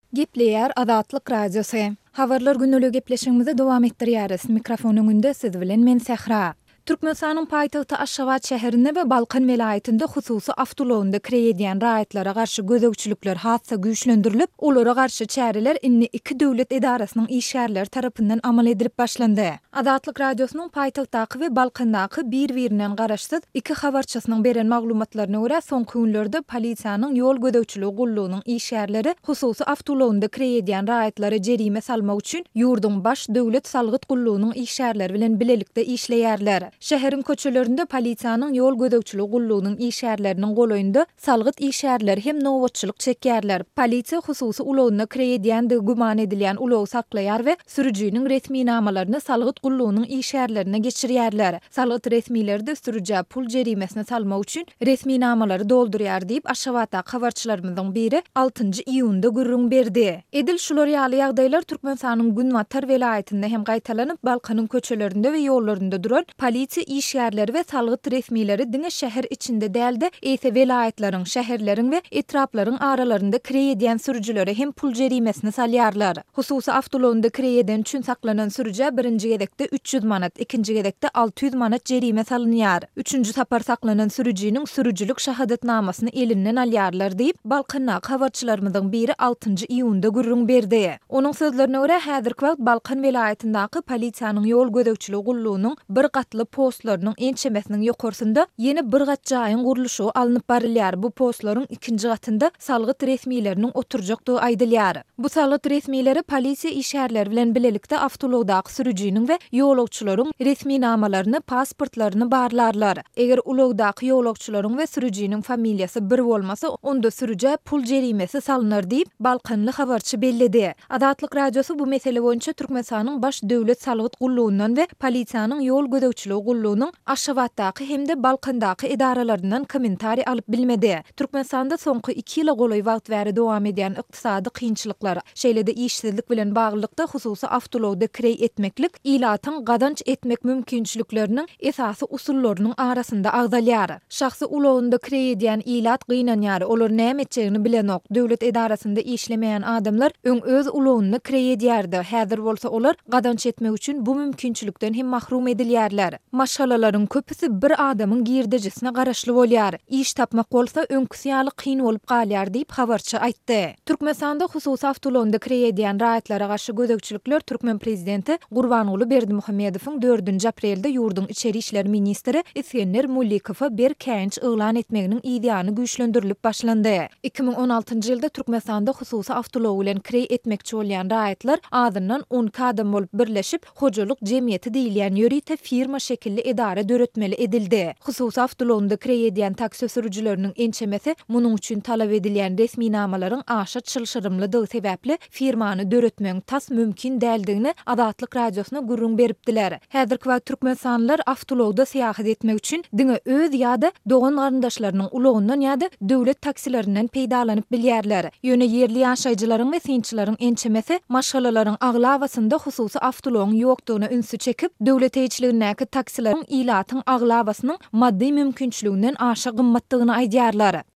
Gepleýär Azatlyk radiosu. Habarlar günnälik gepleşigimizi dowam etdirýäris. Mikrofon öňünde siz bilen men Sähra. Türkmenistanyň paýtagty Aşgabat şäherinde we Balkan welaýatynda hususy awtolowunda kireýän raýatlara garşy gözegçilikler hatsa güýçlendirilip, olara garşy çäreler inni iki döwlet edarasynyň işgärleri tarapyndan amal edilip başlandy. Azatlyk radiosynyň paýtagtdaky we Balkandaky bir-birinden garaşsyz iki habarçysynyň beren maglumatlaryna görä soňky günlerde polisiýanyň ýol gözegçiligi gullugynyň işgärleri hususy awtolowunda kireýän raýatlara jerime salmak üçin ýurdun baş döwlet salgyt gullugynyň işgärleri bilen bilelikde işleýärler. Şäheriň köçelerinde polisiýanyň ýol gözegçiligi gullugynyň işgärleriniň golaýynda salgyt işgärleri hem nowatçylyk çekýärler. Polisiýa hususy ulawna kireýän diýip guman edilýän ulaw saklaýar we sürüjiniň resmi namalaryny salgyt gullugynyň işgärlerine geçirýärler. Salgyt resmiler de sürüjä pul jerimesine salmak üçin resmi namalary doldurýar diýip Aşgabatda habarçylarymyzyň biri 6-njy iýunda gürrüň berdi. Edil şular ýaly ýagdaýlar Türkmenistanyň Günwatar welaýatynda hem gaýtalanyp Balkanyň köçelerinde we ýollarynda duran polisiýa işgärleri we salgyt resmileri diňe şäher içinde däldi, ýa-da welaýatlaryň, şäherleriň we etraplaryň aralarynda kireýän sürüjilere hem pul jerimesini salýarlar. Hususy awtolowunda kireýän üçin saklanan sürüjä birinji gedekde 300 manat, ikinji gedekde 600 manat jerime salynýar. Üçüncü tapar saklanan sürüjiniň sürüjilik şahadatnamasyny elinden alýarlar diýip Balkandaky habarçylarymyzyň biri 6-njy iýunda gürrüň berdi. Onuň sözlerine görä häzirki wagt Balkan welaýatyndaky polisiýanyň ýol gözegçiligi gullugynyň bir gatly postlarynyň ençemesiniň ýokarsynda ýene bir gat jaýyň gurulşy alınıp barilýar. Bu postlaryň ikinji gatynda salgyt resmileriniň oturjakdygy aýdylýar. Bu salgyt resmileri polisiýa işgärleri bilen bilelikde awtolowdaky sürüjiniň we ýolagçylaryň resmi namalaryny, pasportlaryny barlarlar. Eger ulawdaky ýolagçylaryň we sürüjiniň familiýasy bir bolmasa, onda sürüjä pul jerimesi salynar diýip Balkanly habarçy belledi. Azatlyk radiosu bu mesele boýunça Türkmenistanyň baş döwlet salgyt gullugyndan we polisiýanyň ýol gözegçiligi gullugynyň Aşgabatdaky hemde Balkandaky edaralaryndan kommentari alyp bilmedi. Türkmenistanda soňky 2 ýyla golaý wagt bäri dowam edýän ykdysady kynçylyklar, şeýle-de işsizlik bilen baglykda hususy awtolowda kirey etmeklik, ilatyň gadanç etmek mümkinçilikleriniň esasy usullarynyň arasynda agdalýar. Şahsy ulawynda kireýän ilat gynanýar, olar näme etjegini bilenok. Döwlet edarasynda işlemeýän adamlar öň öz ulawyny kireýärdi. Häzir bolsa olar gadanç etmek üçin bu mümkinçilikden hem mahrum edilýärler. Maşgalalaryň köpüsi bir adamyň girdejisine garaşly bolýar. İş tapmak bolsa öňküsi ýaly kyn bolup galýar diýip habarçy aýtdy. Türkmenistanda hususy awtolowunda kireýän raýatlara garşy gözegçilikler Türkmen prezidenti Gurbanuly Berdimuhammedowyň 4-nji aprelde ýurdun içeri işler ministri Iskenler Mullikowa bir känç ýylan etmeginiň ideýany güýçlendirilip başlandy. 2016-njy ýylda Türkmenistanda hususy awtolow bilen kirey etmekçi bolýan raýatlar adyndan 10 adam bolup birleşip hojalyk jemgyýeti diýilýän ýörite firma şekilli edara döretmeli edildi. Hususy awtolowunda kireýän taksi sürüjileriniň ençemesi munyň üçin talap edilýän resmi namalaryň aşa çylşyrymlydygy sebäpli firmany döretmek tas mümkin däldigini Azatlyk radiosuna gurrun beripdiler. Häzirki wagt türkmenistanylar awtolowda seýahat etmek üçin diňe öz ýa-da dogan garyndaşlarynyň ulagyndan ýa-da döwlet taksilerinden peýdalanyp bilýärler. Ýöne yerli ýaşaýjylaryň we synçylaryň ençemesi maşgalalaryň aglawasynda hususy awtolowyň ýokdugyna ünsü çekip döwlet eýçiligindäki taksilaryň ilatyň aglawasynyň maddi mümkinçiliginden aşa gymmatdygyny aýdýarlar.